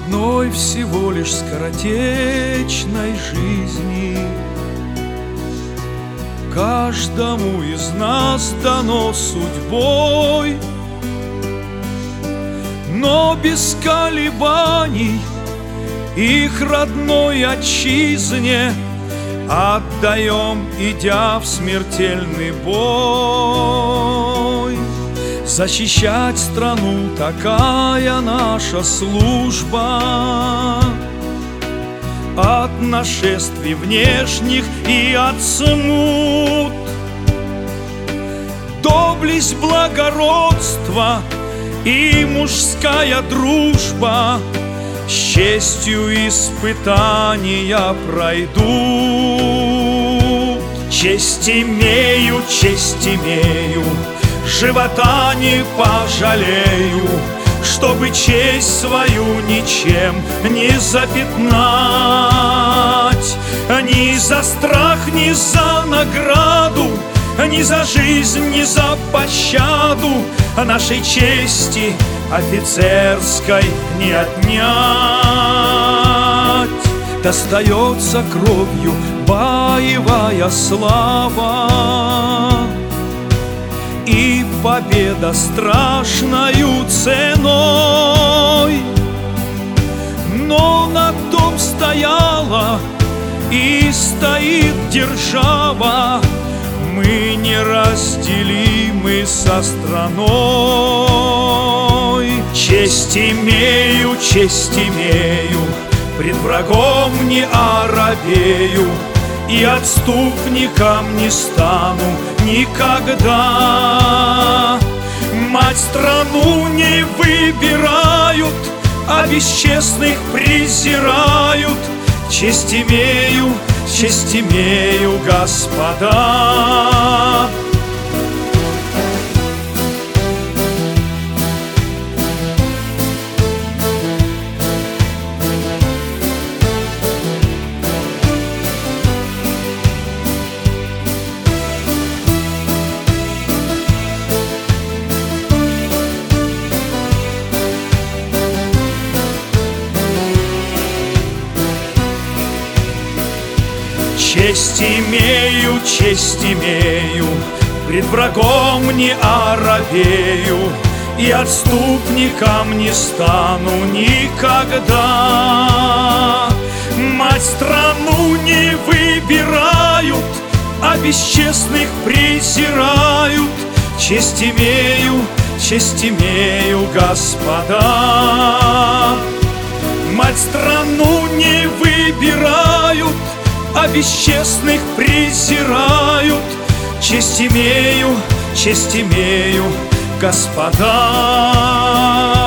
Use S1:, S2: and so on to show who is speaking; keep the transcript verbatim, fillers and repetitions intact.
S1: одной всего лишь скоротечной жизни каждому из нас дано судьбой, но без колебаний их родной отчизне отдаем, идя в смертельный бой. Защищать страну — такая наша служба, от нашествий внешних и от смут. Доблесть, благородство и мужская дружба с честью испытания пройдут. Честь имею, честь имею, живота не пожалею, чтобы честь свою ничем не запятнать. Ни за страх, ни за награду, ни за жизнь, ни за пощаду нашей чести офицерской не отнять. Достается кровью боевая слава и победа страшною ценой. Но на том стояла и стоит держава, мы неразделимы со страной. Честь имею, честь имею, пред врагом не оробею, и отступником не стану никогда. Мать страну не выбирают, а бесчестных презирают. Честь имею, честь имею, господа. Честь имею, честь имею, пред врагом не оробею, и отступником не стану никогда. Мать страну не выбирают, а бесчестных презирают. Честь имею, честь имею, господа. Мать страну не выбирают, а бесчестных презирают. Честь имею, честь имею, господа.